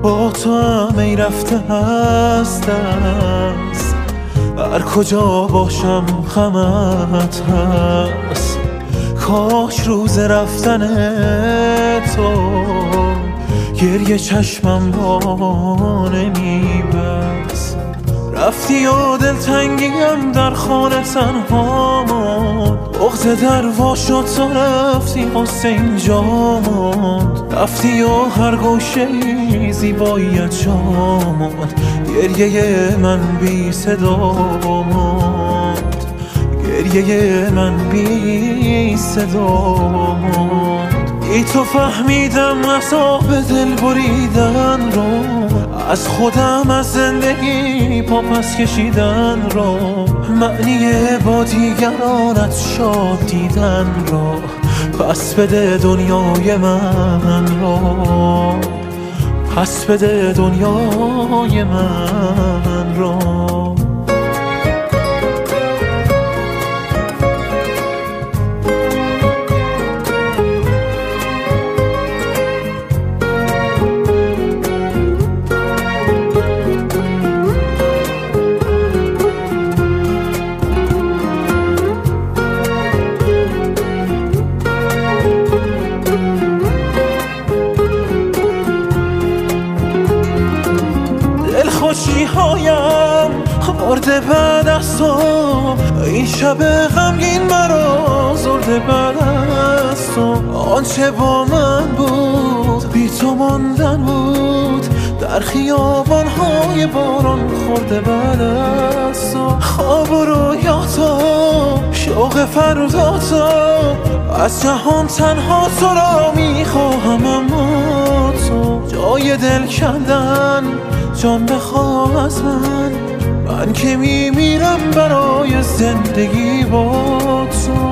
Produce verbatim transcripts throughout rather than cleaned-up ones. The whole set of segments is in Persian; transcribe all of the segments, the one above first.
با تو هم ای رفته هست است، هر کجا باشم غمت هست. کاش روز رفتن تو گریه چشمم را نمیبست. رفتی و دلتنگیم در خانه تنها ماند، بغض در وا شد تا رفتی قصه اینجا ماند. رفتی و هر گوشه زیباییت جا ماند، گریه من بی صدا ماند، گریه من بی صدا ماند. ای تو فهمیدم عذاب دل بریدن رو، از خودم از زندگی پا پس کشیدن رو، معنی با دیگرانت شاد دیدن رو. پس بده دنیای من رو، پس بده دنیای من رو. خوشی هایم خورده بعد از تو، این شب غمگین مرا زرده بعد از تو. آنچه با من بود بی تو ماندن بود، در خیابان های باران خورده بعد از تو. خواب و رویاتا شوق فرداتا، از جهان تنها تو را میخواهم اما تو. جای دل کندن جان بخواه از من، من که میمیرم برای زندگی با تو.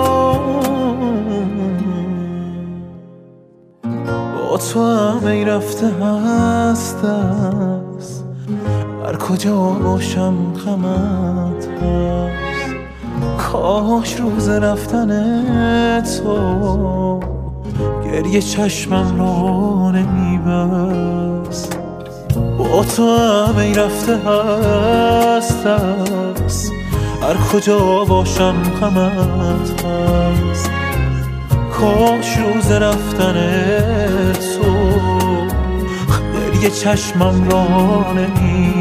با تو هم ای رفته هست است، هر کجا باشم غمت هست. کاش روز رفتن تو گریه چشمم را نمیبست. با تو هم ای رفته هست است، هر کجا باشم غمت هست. کاش روز رفتن تو گریه چشمم را نمی